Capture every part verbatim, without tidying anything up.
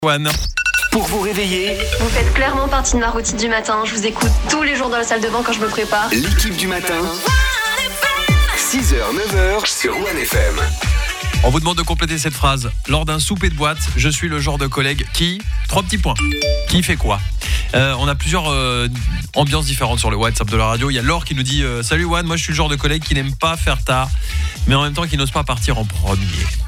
One. Pour vous réveiller, Vous faites clairement partie de ma routine du matin. Je vous écoute tous les jours dans la salle de bain quand je me prépare. l'équipe du matin, six heures neuf heures sur One F M. On vous demande de compléter cette phrase. Lors d'un souper de boîte, je suis le genre de collègue qui... Trois petits points. Qui fait quoi euh, On a plusieurs euh, ambiances différentes sur le WhatsApp de la radio. Il y a Laure qui nous dit euh, « Salut One, moi je suis le genre de collègue qui n'aime pas faire tard, mais en même temps qui n'ose pas partir en premier. »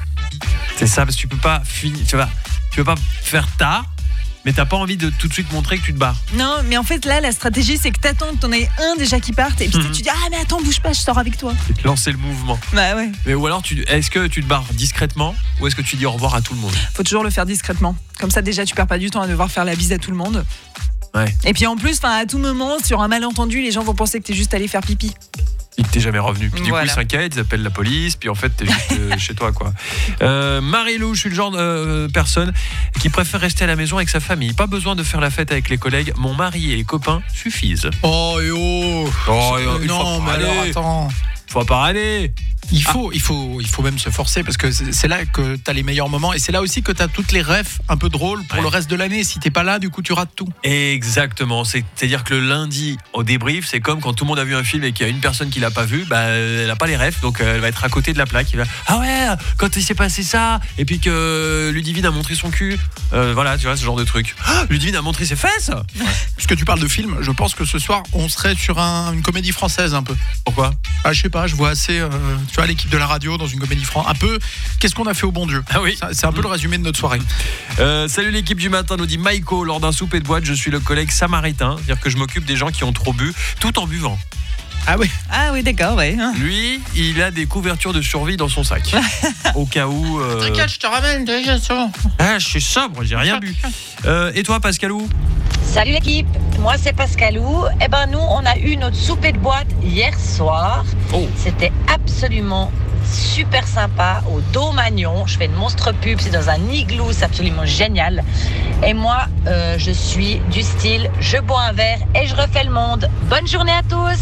C'est ça, parce que tu peux pas finir... Tu vas, tu peux pas faire tard, mais t'as pas envie de tout de suite montrer que tu te barres. Non, mais en fait, là, la stratégie, c'est que t'attends que t'en aies un déjà qui parte, et puis Mhm. tu dis, ah, mais attends, bouge pas, je sors avec toi. Lancer le mouvement. Bah ouais, Mais ou alors, tu, est-ce que tu te barres discrètement ou est-ce que tu dis au revoir à tout le monde? faut toujours le faire discrètement. Comme ça, déjà, tu perds pas du temps à devoir faire la bise à tout le monde. Ouais. Et puis en plus, à tout moment, sur un malentendu, les gens vont penser que t'es juste allé faire pipi. Et que t'es jamais revenu. Puis du Voilà. coup, ils s'inquiètent, ils appellent la police, puis en fait, t'es juste euh, chez toi, quoi. Euh, Marie-Lou, je suis le genre de euh, personne qui préfère rester à la maison avec sa famille. Pas besoin de faire la fête avec les collègues. Mon mari et les copains suffisent. Oh et oh, Oh, Euh, une fois non par mais alors année. attends, Fois par année. il faut, il faut, il faut même se forcer parce que c'est c'est là que t'as les meilleurs moments et c'est là aussi que t'as toutes les refs un peu drôles pour Ouais. le reste de l'année. Si t'es pas là, du coup tu rates tout. Exactement. C'est- C'est-à-dire que le lundi, au débrief, c'est comme quand tout le monde a vu un film et qu'il y a une personne qui l'a pas vu, bah, elle a pas les refs, donc euh, elle va être à côté de la plaque. Il va, ah ouais, quand il s'est passé ça, et puis que Ludivine a montré son cul. Euh, voilà, tu vois, ce genre de truc. Ah, Ludivine a montré ses fesses. Puisque tu parles de film, je pense que ce soir on serait sur un- une comédie française un peu. Pourquoi? Ah je sais pas, je vois assez, euh, tu vois l'équipe de la radio dans une comédie française. Un peu, qu'est-ce qu'on a fait au bon Dieu? Ah oui. Ça, c'est un peu le résumé de notre soirée. Euh, salut l'équipe du matin, nous dit Maïko. Lors d'un souper de boîte, je suis le collègue samaritain, c'est-à-dire que je m'occupe des gens qui ont trop bu, tout en buvant. Ah oui. Ah oui, d'accord, ouais. Lui, il a des couvertures de survie dans son sac, au cas où. euh, je te ramène. C'est bon. Ah, je suis sobre, j'ai rien bu. Euh, et toi, Pascalou? Salut l'équipe, moi c'est Pascalou. Eh ben nous on a eu notre souper de boîte hier soir. Oh. C'était absolument super sympa au Domagnon. Je fais une monstre pub, c'est dans un igloo, c'est absolument génial. Et moi euh, je suis du style, je bois un verre et je refais le monde. Bonne journée à tous.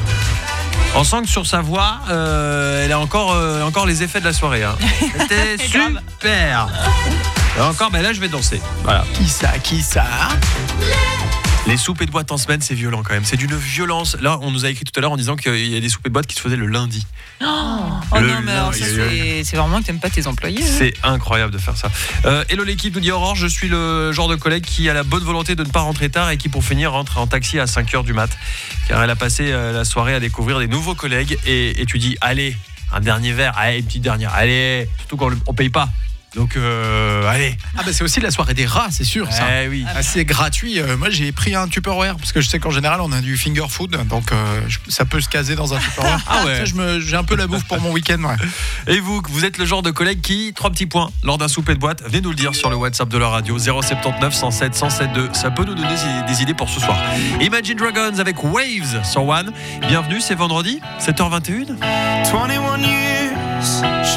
On sent que sur sa voix, euh, elle a encore, euh, encore les effets de la soirée. Hein. C'était Grave. super. Et encore, ben là, je vais danser. Voilà. Qui ça, qui ça? Les soupers de boîte en semaine, c'est violent quand même. C'est d'une violence. Là, on nous a écrit tout à l'heure en disant qu'il y a des soupers de boîte qui se faisaient le lundi. Oh Le non, mais alors ça, lundi. c'est c'est vraiment que t'aimes pas tes employés. hein. C'est incroyable de faire ça. Euh, hello l'équipe, nous dit Aurore, je suis le genre de collègue qui a la bonne volonté de ne pas rentrer tard et qui pour finir rentre en taxi à cinq heures du mat. Car elle a passé euh, la soirée à découvrir des nouveaux collègues et, et tu dis, allez, un dernier verre, allez, une petite dernière, allez. Surtout quand on paye pas. Donc, euh, allez. Ah bah c'est aussi la soirée des rats, c'est sûr ça. Eh oui. Ah, c'est gratuit. Euh, moi, j'ai pris un Tupperware parce que je sais qu'en général, on a du finger food, donc euh, je- ça peut se caser dans un Tupperware. Ah ouais. Ça, je me, j'ai un peu la bouffe pour mon week-end. Ouais. Et vous, vous êtes le genre de collègue qui, trois petits points, lors d'un souper de boîte, venez nous le dire sur le WhatsApp de la radio zéro sept neuf cent sept cent sept deux. Ça peut nous donner des idées pour ce soir. Imagine Dragons avec Waves sur One. Bienvenue, c'est vendredi, sept heures vingt et une.